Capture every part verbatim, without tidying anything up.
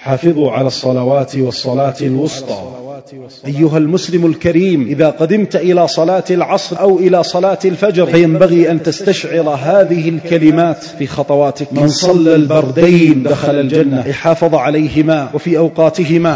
حافظوا على الصلوات والصلاة الوسطى. أيها المسلم الكريم، إذا قدمت إلى صلاة العصر أو إلى صلاة الفجر فينبغي أن تستشعر هذه الكلمات في خطواتك: من صلى البردين دخل الجنة، أي حافظ عليهما وفي أوقاتهما.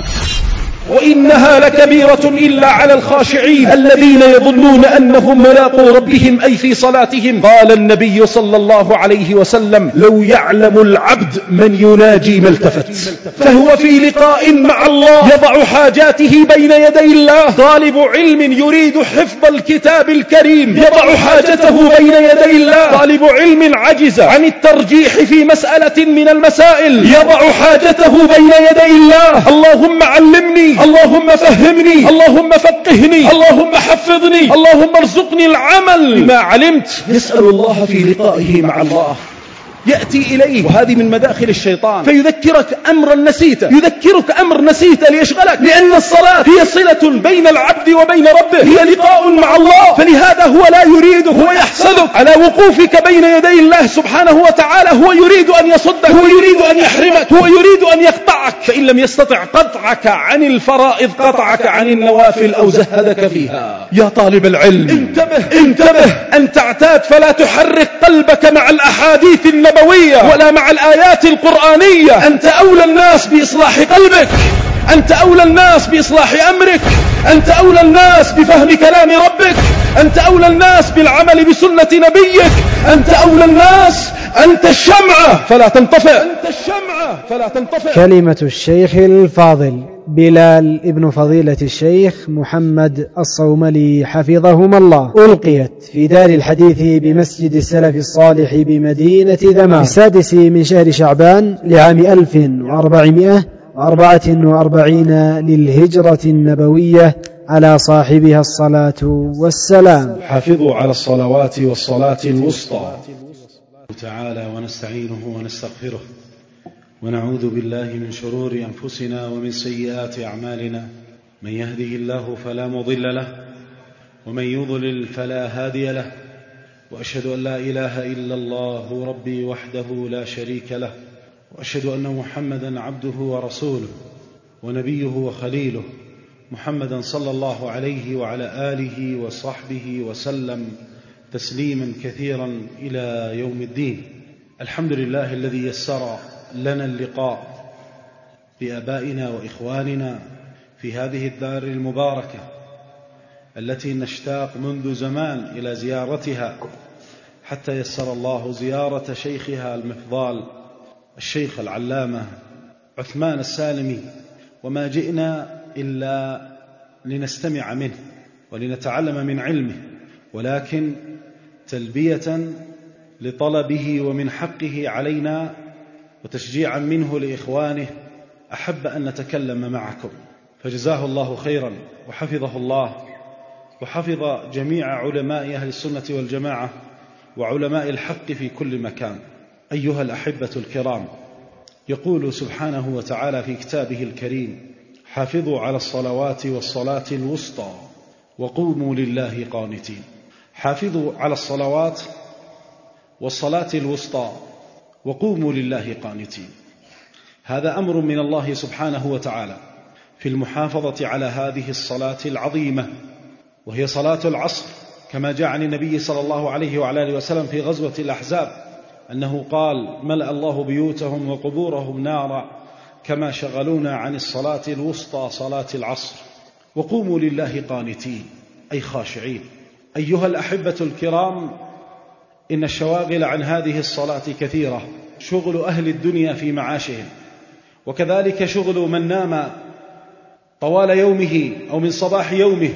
وإنها لكبيرة إلا على الخاشعين الذين يظنون أنهم ملاقو ربهم، أي في صلاتهم. قال النبي صلى الله عليه وسلم: لو يعلم العبد من يناجي ما التفت. فهو في لقاء مع الله يضع حاجاته بين يدي الله. طالب علم يريد حفظ الكتاب الكريم يضع حاجته بين يدي الله. طالب علم عجز عن الترجيح في مسألة من المسائل يضع حاجته بين يدي الله. اللهم علمني، اللهم فهمني، اللهم فقهني، اللهم حفظني، اللهم ارزقني العمل بما علمت. يسأل الله في لقائه مع الله، يأتي إليه، وهذه من مداخل الشيطان، فيذكرك أمرا نسيته، يذكرك أمر نسيته ليشغلك، لأن الصلاة هي صلة بين العبد وبين ربه، هي لقاء مع الله. فلهذا هو لا يريد، هو يحسدك على وقوفك بين يدي الله سبحانه وتعالى. هو يريد أن يصدك، هو يريد أن يحرمك، هو يريد أن يقطعك. فإن لم يستطع قطعك عن الفرائض قطعك عن النوافل أو زهدك فيها. يا طالب العلم، انتبه انتبه أن تعتاد، فلا تحرك قلبك مع الأحاديث النبوية ولا مع الآيات القرآنية. أنت أولى الناس بإصلاح قلبك، أنت أولى الناس بإصلاح أمرك، أنت أولى الناس بفهم كلام ربك، أنت أولى الناس بالعمل بسنة نبيك، أنت أولى الناس. أنت الشمعة فلا تنطفئ، أنت الشمعة فلا تنطفئ. كلمة الشيخ الفاضل بلال ابن فضيلة الشيخ محمد الصوملي حفظهما الله، ألقيت في دار الحديث بمسجد السلف الصالح بمدينة ذمام السادس من شهر شعبان لعام ألف وأربعمائة وأربعة وأربعين للهجرة النبوية، على صاحبها الصلاة والسلام. حافظوا على الصلوات والصلاة الوسطى. تعالى ونستعينه ونستغفره ونعوذ بالله من شرور أنفسنا ومن سيئات أعمالنا. من يهده الله فلا مضل له ومن يضلل فلا هادي له، وأشهد أن لا إله إلا الله ربي وحده لا شريك له، وأشهد أن محمدا عبده ورسوله ونبيه وخليله، محمدا صلى الله عليه وعلى آله وصحبه وسلم تسليما كثيرا إلى يوم الدين. الحمد لله الذي يسر لنا اللقاء بآبائنا وإخواننا في هذه الدار المباركة التي نشتاق منذ زمان إلى زيارتها، حتى يسر الله زيارة شيخها المفضال الشيخ العلامة عثمان السالمي. وما جئنا إلا لنستمع منه ولنتعلم من علمه، ولكن تلبية لطلبه ومن حقه علينا وتشجيعا منه لإخوانه أحب أن نتكلم معكم، فجزاه الله خيرا وحفظه الله وحفظ جميع علماء أهل السنة والجماعة وعلماء الحق في كل مكان. أيها الأحبة الكرام، يقول سبحانه وتعالى في كتابه الكريم: حافظوا على الصلوات والصلاة الوسطى وقوموا لله قانتين. حافظوا على الصلوات والصلاة الوسطى وقوموا لله قانتين. هذا أمر من الله سبحانه وتعالى في المحافظة على هذه الصلاة العظيمة، وهي صلاة العصر، كما جاء عن النبي صلى الله عليه وعلى آله وسلم في غزوة الأحزاب أنه قال: ملأ الله بيوتهم وقبورهم نارا كما شغلونا عن الصلاة الوسطى صلاة العصر. وقوموا لله قانتين، أي خاشعين. أيها الأحبة الكرام، إن الشواغل عن هذه الصلاة كثيرة، شغل أهل الدنيا في معاشهم، وكذلك شغل من نام طوال يومه أو من صباح يومه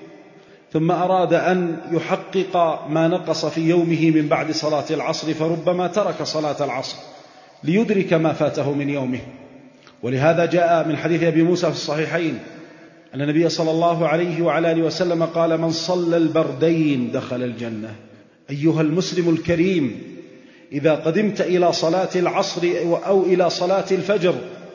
ثم أراد أن يحقق ما نقص في يومه من بعد صلاة العصر، فربما ترك صلاة العصر ليدرك ما فاته من يومه. ولهذا جاء من حديث أبي موسى في الصحيحين أن النبي صلى الله عليه وعلى آله وسلم قال: من صلى البردين دخل الجنة. أيها المسلم الكريم، إذا قدمت إلى صلاة العصر أو إلى صلاة الفجر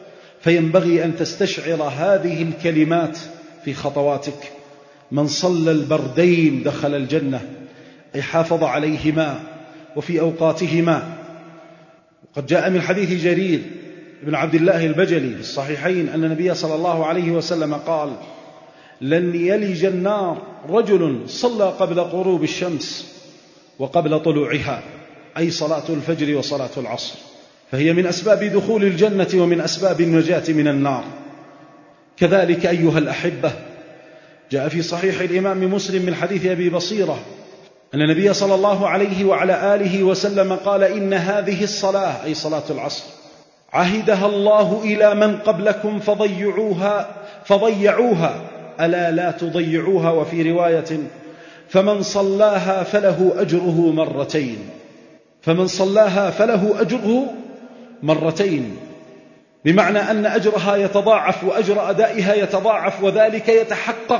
فينبغي أن تستشعر هذه الكلمات في خطواتك: من صلى البردين دخل الجنة، أي حافظ عليهما وفي أوقاتهما. وقد جاء من حديث جرير بن عبد الله البجلي في الصحيحين أن النبي صلى الله عليه وسلم قال: لن يلج النار رجل صلى قبل غروب الشمس وقبل طلوعها، أي صلاة الفجر وصلاة العصر، فهي من أسباب دخول الجنة ومن أسباب النجاة من النار. كذلك أيها الأحبة، جاء في صحيح الإمام مسلم من حديث أبي بصيرة أن النبي صلى الله عليه وعلى آله وسلم قال: إن هذه الصلاة، أي صلاة العصر، عهدها الله إلى من قبلكم فضيعوها فضيعوها ألا لا تضيعوها، وفي رواية: فمن صلاها فله أجره مرتين، فمن صلاها فله أجره مرتين، بمعنى أن أجرها يتضاعف وأجر أدائها يتضاعف، وذلك يتحقق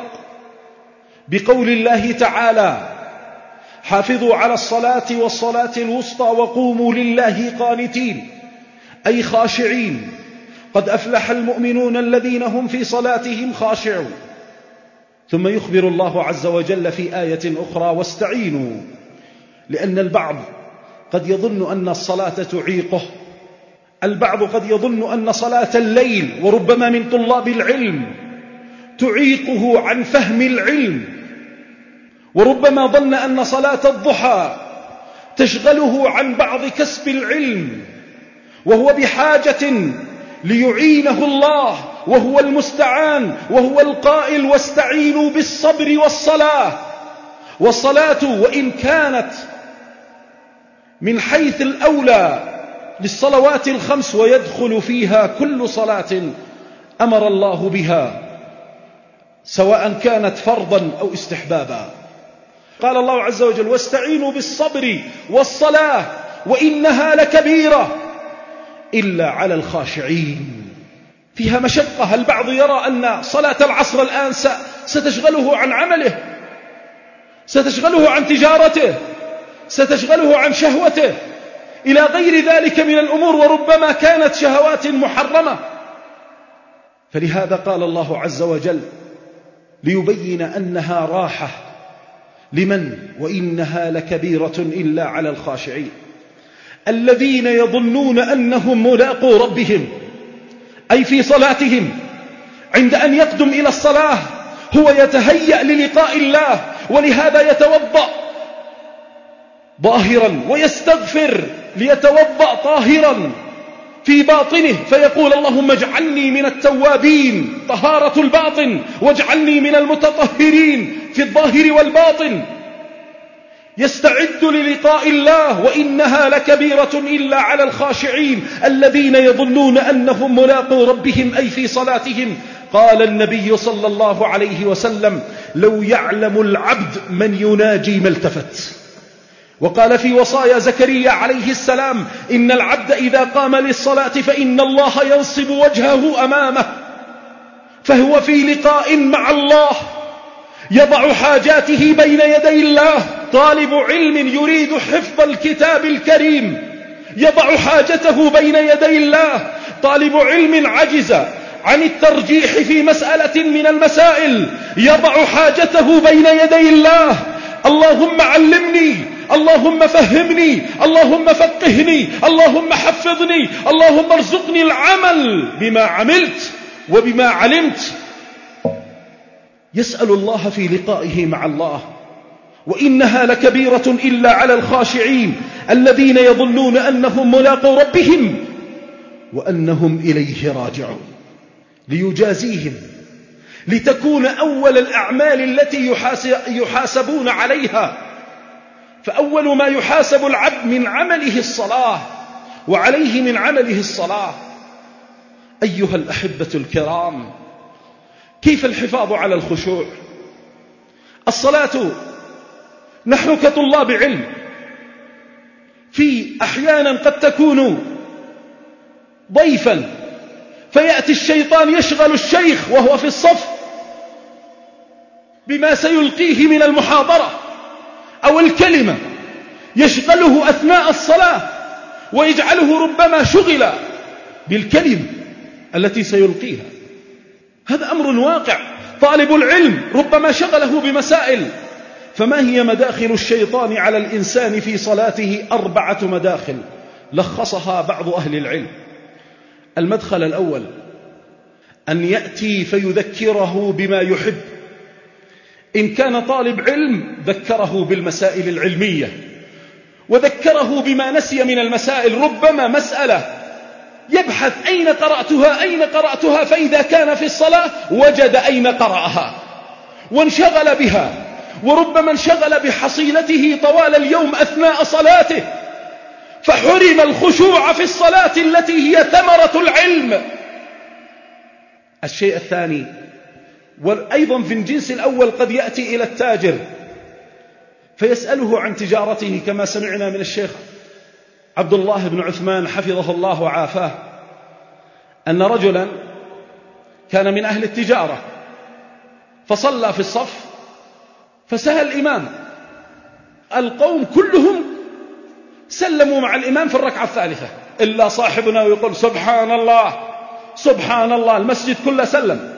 بقول الله تعالى: حافظوا على الصلاة والصلاة الوسطى وقوموا لله قانتين، أي خاشعين. قد أفلح المؤمنون الذين هم في صلاتهم خاشعون. ثم يخبر الله عز وجل في آية أخرى: واستعينوا، لأن البعض قد يظن أن الصلاة تعيقه، البعض قد يظن أن صلاة الليل، وربما من طلاب العلم، تعيقه عن فهم العلم، وربما ظن أن صلاة الضحى تشغله عن بعض كسب العلم، وهو بحاجة ليعينه الله، وهو المستعان، وهو القائل: واستعينوا بالصبر والصلاة. والصلاة وإن كانت من حيث الأولى للصلوات الخمس ويدخل فيها كل صلاة أمر الله بها، سواء كانت فرضا أو استحبابا. قال الله عز وجل: واستعينوا بالصبر والصلاة وإنها لكبيرة إلا على الخاشعين. فيها مشقة. البعض يرى أن صلاة العصر الآن ستشغله عن عمله، ستشغله عن تجارته، ستشغله عن شهوته، إلى غير ذلك من الأمور، وربما كانت شهوات محرمة. فلهذا قال الله عز وجل ليبين أنها راحة لمن؟ وإنها لكبيرة إلا على الخاشعين الذين يظنون أنهم ملاقو ربهم، أي في صلاتهم عند أن يقدم إلى الصلاة هو يتهيأ للقاء الله، ولهذا يتوضأ ظاهرا ويستغفر ليتوضأ طاهرا في باطنه، فيقول: اللهم اجعلني من التوابين، طهارة الباطن، واجعلني من المتطهرين في الظاهر والباطن. يستعد للقاء الله، وإنها لكبيرة إلا على الخاشعين الذين يظنون أنهم ملاقو ربهم، أي في صلاتهم. قال النبي صلى الله عليه وسلم: لو يعلم العبد من يناجي ما التفت. وقال في وصايا زكريا عليه السلام: إن العبد إذا قام للصلاة فإن الله ينصب وجهه أمامه، فهو في لقاء مع الله، يضع حاجاته بين يدي الله. طالب علم يريد حفظ الكتاب الكريم يضع حاجته بين يدي الله. طالب علم عجز عن الترجيح في مسألة من المسائل يضع حاجته بين يدي الله. اللهم علمني، اللهم فهمني، اللهم فقهني، اللهم حفظني، اللهم ارزقني العمل بما عملت وبما علمت. يسأل الله في لقائه مع الله. وإنها لكبيرة إلا على الخاشعين الذين يظنون أنهم ملاقو ربهم وأنهم إليه راجعون، ليجازيهم، لتكون أول الأعمال التي يحاسبون عليها. فأول ما يحاسب العبد من عمله الصلاة، وعليه من عمله الصلاة. أيها الأحبة الكرام، كيف الحفاظ على الخشوع؟ الصلاة، نحن كطلاب علم في أحيانا قد تكون ضيفا، فيأتي الشيطان يشغل الشيخ وهو في الصف بما سيلقيه من المحاضرة أو الكلمة، يشغله أثناء الصلاة ويجعله ربما شغل بالكلمة التي سيلقيها. هذا أمر واقع. طالب العلم ربما شغله بمسائل. فما هي مداخل الشيطان على الإنسان في صلاته؟ أربعة مداخل لخصها بعض أهل العلم. المدخل الأول أن يأتي فيذكره بما يحب. إن كان طالب علم ذكره بالمسائل العلمية، وذكره بما نسي من المسائل، ربما مسألة يبحث أين قرأتها أين قرأتها، فإذا كان في الصلاة وجد أين قرأها وانشغل بها، وربما انشغل بحصيلته طوال اليوم أثناء صلاته فحرم الخشوع في الصلاة التي هي ثمرة العلم. الشيء الثاني، وأيضا في الجنس الأول، قد يأتي إلى التاجر فيسأله عن تجارته، كما سمعنا من الشيخ عبد الله بن عثمان حفظه الله وعافاه أن رجلا كان من أهل التجارة فصلى في الصف فسهى الإمام، القوم كلهم سلموا مع الإمام في الركعة الثالثة إلا صاحبنا ويقول سبحان الله سبحان الله، المسجد كله سلم.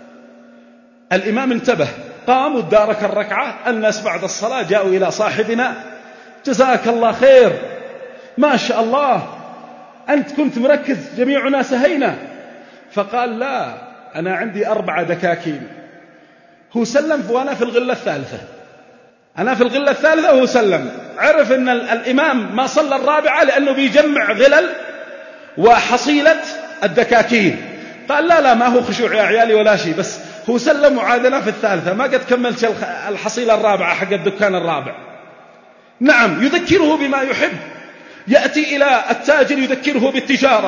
الإمام انتبه، قام ودارك الركعة، الناس بعد الصلاة جاءوا إلى صاحبنا جزاك الله خير ما شاء الله أنت كنت مركز جميعنا سهينا. فقال لا، أنا عندي أربعة دكاكين. هو سلم وأنا في الغلة الثالثة، أنا في الغلة الثالثة وهو سلم. عرف أن الإمام ما صلى الرابعة لأنه بيجمع غلل وحصيلة الدكاكين. قال لا لا ما هو خشوع يا عيالي ولا شيء، بس هو سلم وعادنا في الثالثة، ما قد كملت الحصيلة الرابعة حق الدكان الرابع. نعم، يذكره بما يحب. يأتي إلى التاجر يذكره بالتجارة،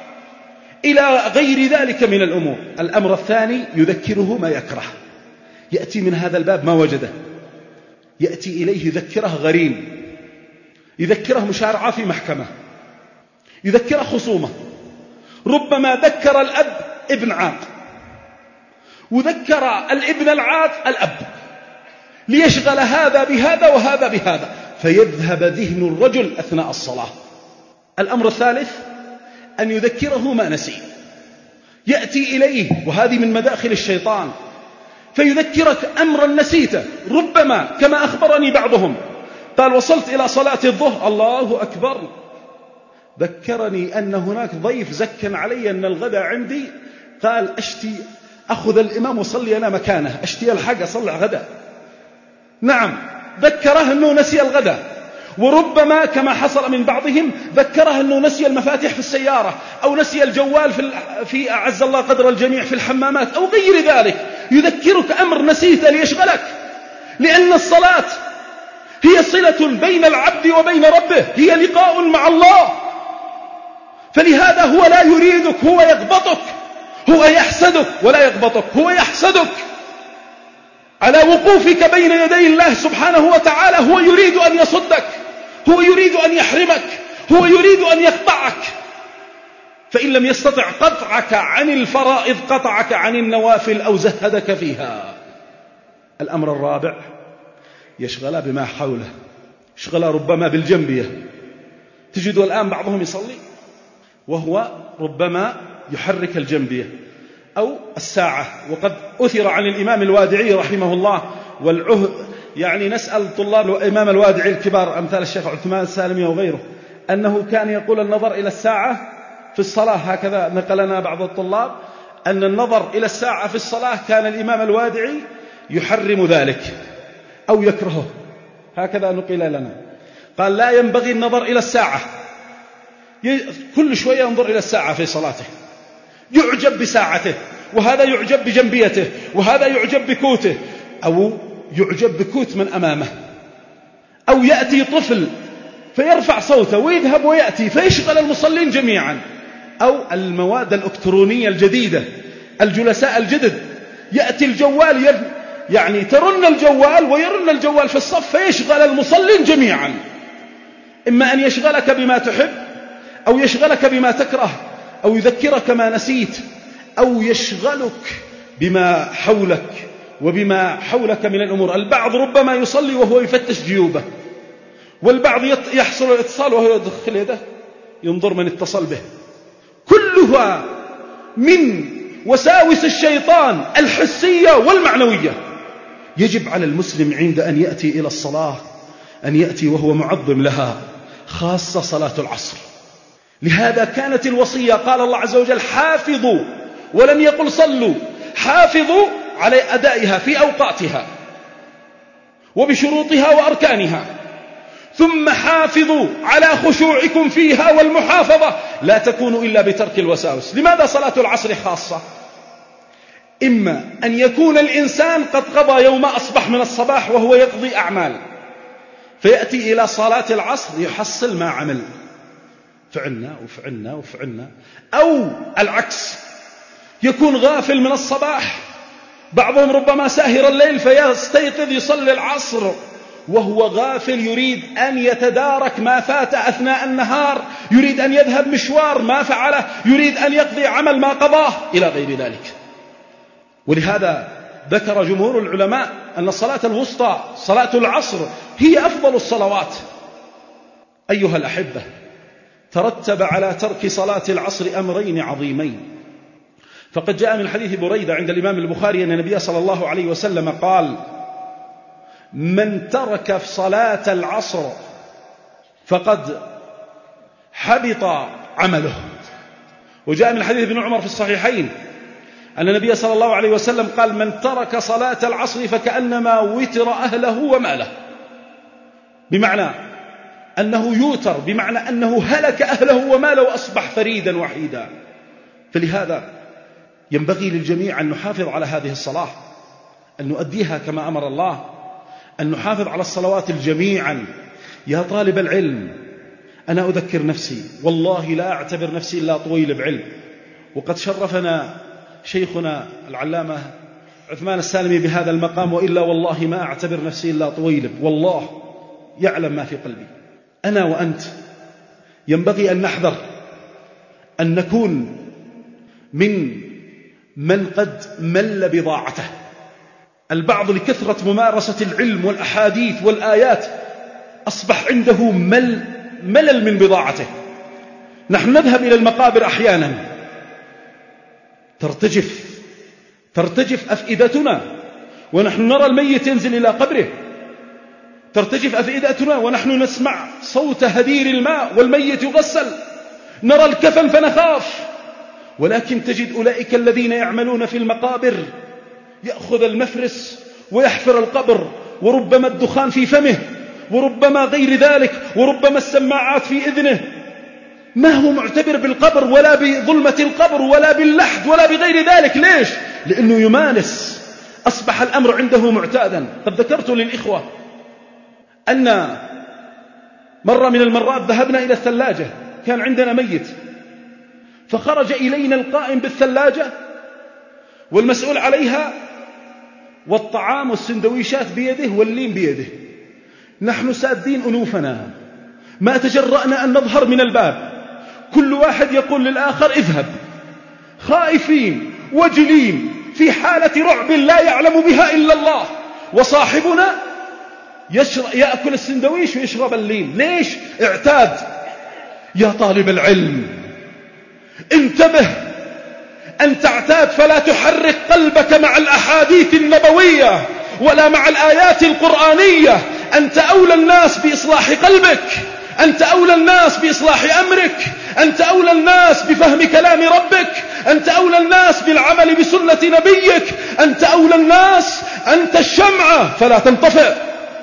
إلى غير ذلك من الأمور. الأمر الثاني يذكره ما يكره، يأتي من هذا الباب ما وجده، يأتي إليه يذكره غريم، يذكره مشارعة في محكمة، يذكره خصومة. ربما ذكر الأب ابن عاق، وذكر الابن العاق الأب، ليشغل هذا بهذا وهذا بهذا، فيذهب ذهن الرجل أثناء الصلاة. الأمر الثالث أن يذكره ما نسي، يأتي إليه، وهذه من مداخل الشيطان، فيذكرك أمرا نسيته. ربما كما أخبرني بعضهم قال وصلت إلى صلاة الظهر الله أكبر، ذكرني أن هناك ضيف زكن علي أن الغداء عندي، قال أشتي أخذ الإمام وصلي أنا مكانه، أشتي الحق أصلي غداء. نعم، ذكره أنه نسي الغداء. وربما كما حصل من بعضهم ذكره أنه نسي المفاتيح في السيارة، أو نسي الجوال في, في أعز الله قدر الجميع في الحمامات أو غير ذلك. يذكرك أمر نسيته ليشغلك، لأن الصلاة هي صلة بين العبد وبين ربه، هي لقاء مع الله. فلهذا هو لا يريدك، هو يغبطك، هو يحسدك ولا يغبطك، هو يحسدك على وقوفك بين يدي الله سبحانه وتعالى. هو يريد أن يصدك، هو يريد أن يحرمك، هو يريد أن يقطعك. فإن لم يستطع قطعك عن الفرائض قطعك عن النوافل أو زهدك فيها. الأمر الرابع يشغل بما حوله، يشغل ربما بالجنبية. تجد الآن بعضهم يصلي وهو ربما يحرك الجنبية أو الساعة. وقد أثر عن الإمام الوادعي رحمه الله، والعهد يعني نسأل طلاب الإمام الوادعي الكبار أمثال الشيخ عثمان السالمي وغيره، أنه كان يقول النظر إلى الساعة في الصلاة، هكذا نقلنا بعض الطلاب أن النظر إلى الساعة في الصلاة كان الإمام الوادعي يحرم ذلك أو يكرهه، هكذا نقل لنا. قال لا ينبغي النظر إلى الساعة، كل شوية ينظر إلى الساعة في صلاته، يعجب بساعته، وهذا يعجب بجنبيته، وهذا يعجب بكوته، أو يعجب بكوت من أمامه، أو يأتي طفل فيرفع صوته ويذهب ويأتي فيشغل المصلين جميعا، أو المواد الإلكترونية الجديدة، الجلساء الجدد، يأتي الجوال يعني ترن الجوال ويرن الجوال في الصف فيشغل المصلين جميعا. إما أن يشغلك بما تحب، أو يشغلك بما تكره، أو يذكرك ما نسيت، أو يشغلك بما حولك وبما حولك من الأمور. البعض ربما يصلي وهو يفتش جيوبه، والبعض يحصل الاتصال وهو يدخل يده ينظر من اتصل به. كلها من وساوس الشيطان الحسية والمعنوية. يجب على المسلم عند أن يأتي إلى الصلاة أن يأتي وهو معظم لها، خاصة صلاة العصر. لهذا كانت الوصية، قال الله عز وجل حافظوا، ولم يقل صلوا، حافظوا على أدائها في أوقاتها وبشروطها وأركانها، ثم حافظوا على خشوعكم فيها والمحافظة لا تكون إلا بترك الوساوس. لماذا صلاة العصر خاصة؟ إما أن يكون الإنسان قد قضى يوم أصبح من الصباح وهو يقضي أعمال، فيأتي إلى صلاة العصر يحصل ما عمل، فعلنا وفعلنا وفعلنا. أو العكس، يكون غافل من الصباح، بعضهم ربما ساهر الليل فيستيقظ يصلي العصر وهو غافل، يريد أن يتدارك ما فات أثناء النهار، يريد أن يذهب مشوار ما فعله، يريد أن يقضي عمل ما قضاه إلى غير ذلك. ولهذا ذكر جمهور العلماء أن الصلاة الوسطى صلاة العصر هي أفضل الصلوات. أيها الأحبة، ترتب على ترك صلاة العصر أمرين عظيمين. فقد جاء من حديث بريدة عند الإمام البخاري أن النبي صلى الله عليه وسلم قال: من ترك صلاة العصر فقد حبط عمله. وجاء من حديث ابن عمر في الصحيحين أن النبي صلى الله عليه وسلم قال: من ترك صلاة العصر فكأنما وتر أهله وماله، بمعنى أنه يوتر، بمعنى أنه هلك أهله وماله وأصبح فريدا وحيدا. فلهذا ينبغي للجميع أن نحافظ على هذه الصلاة، أن نؤديها كما أمر الله، أن نحافظ على الصلوات جميعا. يا طالب العلم، أنا أذكر نفسي، والله لا أعتبر نفسي إلا طويل بعلم، وقد شرفنا شيخنا العلامة عثمان السالمي بهذا المقام، وإلا والله ما أعتبر نفسي إلا طويل، والله يعلم ما في قلبي. أنا وأنت ينبغي أن نحذر أن نكون من من قد مل بضاعته. البعض لكثرة ممارسة العلم والأحاديث والآيات أصبح عنده مل ملل من بضاعته. نحن نذهب إلى المقابر أحيانا ترتجف ترتجف أفئدتنا ونحن نرى الميت ينزل إلى قبره، ترتجف أفئدتنا ونحن نسمع صوت هدير الماء والميت يغسل، نرى الكفن فنخاف. ولكن تجد أولئك الذين يعملون في المقابر يأخذ المفرس ويحفر القبر، وربما الدخان في فمه، وربما غير ذلك، وربما السماعات في إذنه، ما هو معتبر بالقبر ولا بظلمة القبر ولا باللحد ولا بغير ذلك. ليش؟ لأنه يمارس، أصبح الأمر عنده معتادا. قد ذكرت للإخوة أن مرة من المرات ذهبنا إلى الثلاجة، كان عندنا ميت، فخرج إلينا القائم بالثلاجة والمسؤول عليها، والطعام والسندويشات بيده واللين بيده. نحن سادين أنوفنا، ما تجرأنا أن نظهر من الباب، كل واحد يقول للآخر اذهب، خائفين وجلين في حالة رعب لا يعلم بها إلا الله. وصاحبنا يشرب يأكل السندويش ويشرب اللين. ليش؟ اعتاد. يا طالب العلم، انتبه أن تعتاد، فلا تحرك قلبك مع الأحاديث النبوية ولا مع الآيات القرآنية. أنت أولى الناس بإصلاح قلبك، أنت أولى الناس بإصلاح أمرك، أنت أولى الناس بفهم كلام ربك، أنت أولى الناس بالعمل بسنة نبيك، أنت أولى الناس. أنت الشمعة فلا تنطفئ،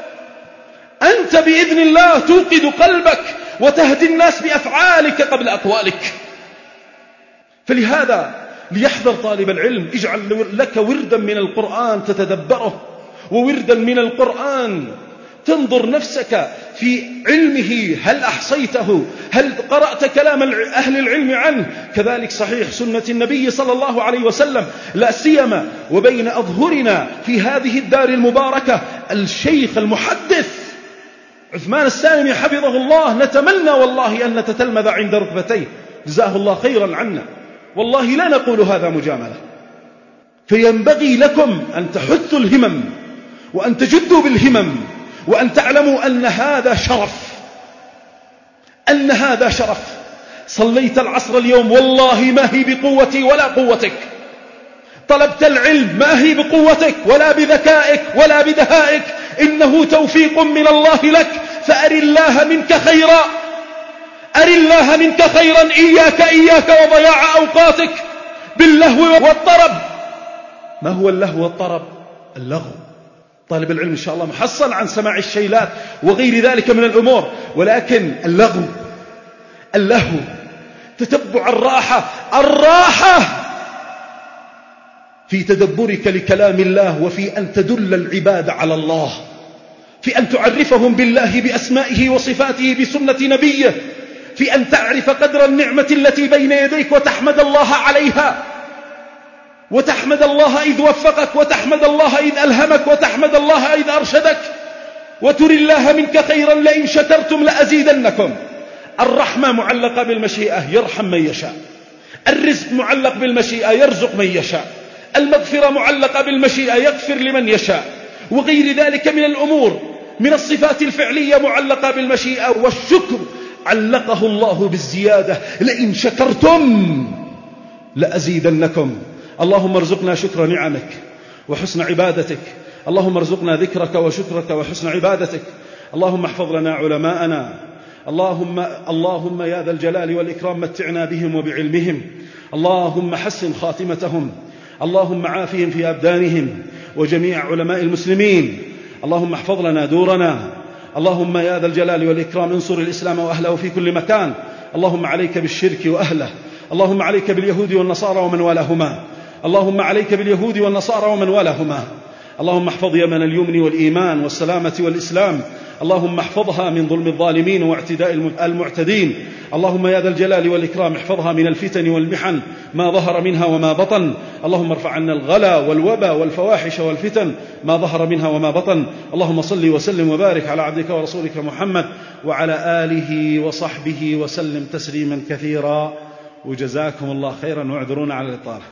أنت بإذن الله توقد قلبك وتهدي الناس بأفعالك قبل أقوالك. فلهذا ليحذر طالب العلم، اجعل لك وردا من القرآن تتدبره، ووردا من القرآن تنظر نفسك في علمه، هل أحصيته؟ هل قرأت كلام أهل العلم عنه؟ كذلك صحيح سنة النبي صلى الله عليه وسلم، لا سيما وبين أظهرنا في هذه الدار المباركة الشيخ المحدث عثمان السالمي حفظه الله. نتمنى والله أن نتتلمذ عند ركبتيه، جزاه الله خيرا عنا، والله لا نقول هذا مجاملة. فينبغي لكم أن تحثوا الهمم وأن تجدوا بالهمم، وأن تعلموا أن هذا شرف، أن هذا شرف. صليت العصر اليوم، والله ما هي بقوتي ولا قوتك. طلبت العلم، ما هي بقوتك ولا بذكائك ولا بدهائك، إنه توفيق من الله لك، فأر الله منك خيرا، أر الله منك خيرا، إياك إياك وضياع أوقاتك باللهو والطرب. ما هو اللهو والطرب؟ اللغو. طالب العلم إن شاء الله محصن عن سماع الشيلات وغير ذلك من الأمور، ولكن اللغو اللهو تتبع الراحة. الراحة في تدبرك لكلام الله، وفي أن تدل العباد على الله، في أن تعرفهم بالله بأسمائه وصفاته بسنة نبيه، في أن تعرف قدر النعمة التي بين يديك وتحمد الله عليها، وتحمد الله إذ وفقك، وتحمد الله إذ ألهمك، وتحمد الله إذ أرشدك، وتري الله منك خيرا لئن شكرتم لأزيدنكم. الرحمة معلقة بالمشيئة، يرحم من يشاء. الرزق معلق بالمشيئة، يرزق من يشاء. المغفرة معلقة بالمشيئة، يغفر لمن يشاء، وغير ذلك من الأمور. من الصفات الفعلية معلقة بالمشيئة. والشكر علقه الله بالزيادة، لئن شكرتم لأزيدنكم. اللهم ارزقنا شكر نعمك وحسن عبادتك، اللهم ارزقنا ذكرك وشكرك وحسن عبادتك. اللهم احفظ لنا علماءنا، اللهم اللهم يا ذا الجلال والإكرام متعنا بهم وبعلمهم، اللهم حسن خاتمتهم، اللهم عافهم في أبدانهم وجميع علماء المسلمين. اللهم احفظ لنا دورنا، اللهم يا ذا الجلال والإكرام انصر الإسلام وأهله في كل مكان. اللهم عليك بالشرك وأهله، اللهم عليك باليهود والنصارى ومن والاهما، اللهم عليك باليهود والنصارى ومن والاهما. اللهم احفظ يمن اليمن والإيمان والسلامة والإسلام، اللهم احفظها من ظلم الظالمين واعتداء المعتدين. اللهم يا ذا الجلال والإكرام احفظها من الفتن والمحن ما ظهر منها وما بطن. اللهم ارفع عنا الغلا والوبا والفواحش والفتن ما ظهر منها وما بطن. اللهم صل وسلم وبارك على عبدك ورسولك محمد وعلى آله وصحبه وسلم تسليما كثيرا. وجزاكم الله خيرا، واعذرونا على الإطالة.